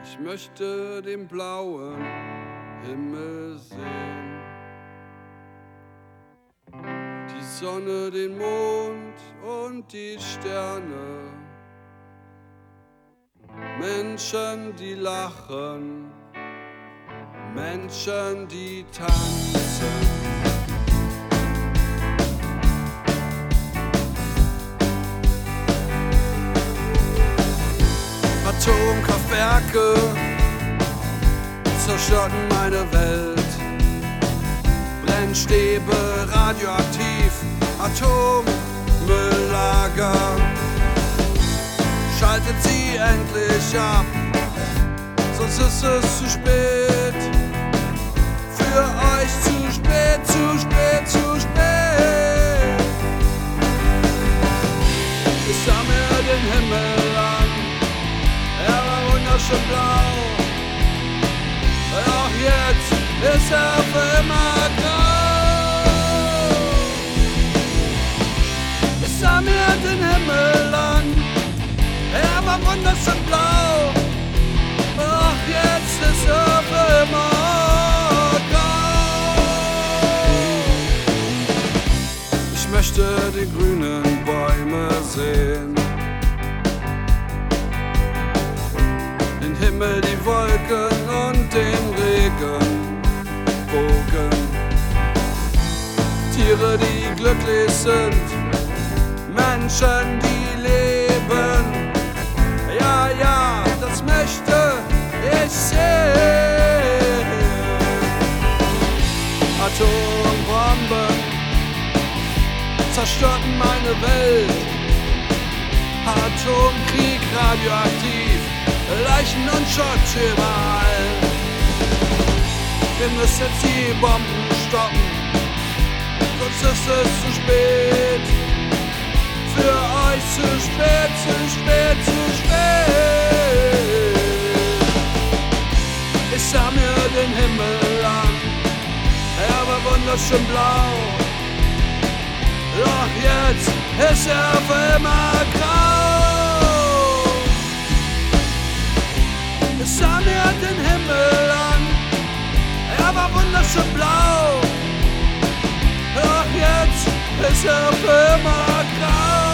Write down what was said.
Ich möchte den blauen Himmel sehen, die Sonne, den Mond und die Sterne, Menschen, die lachen, Menschen, die tanzen. Atomkraftwerke zerstörten meine Welt. Brennstäbe, radioaktiv, Atommülllager. Schaltet sie endlich ab, sonst ist es zu spät. Für euch zu spät, zu spät, zu spät. Ich sah mir den Himmel an, er war wunderschön blau. Doch jetzt ist er für immer grau. Ich sah mir den Himmel an, er war wunderschön blau. Doch jetzt ist er für immer grau. Ich möchte die grünen Bäume sehen, den Himmel, die Wolken und den Regenbogen. Tiere, die glücklich sind, Menschen, die leben. Ja, ja, das möchte ich sehen. Atombomben zerstörten meine Welt. Atomkrieg, radioaktiv, Leichen und Schrott überall. Wir müssen jetzt die Bomben stoppen, sonst ist es zu spät. Für euch zu spät, zu spät, zu spät. Ich sah mir den Himmel an, er war wunderschön blau. Doch jetzt ist er für immer grau. Ich sah mir den Himmel an, er war wunderschön blau. Doch jetzt ist er für immer grau.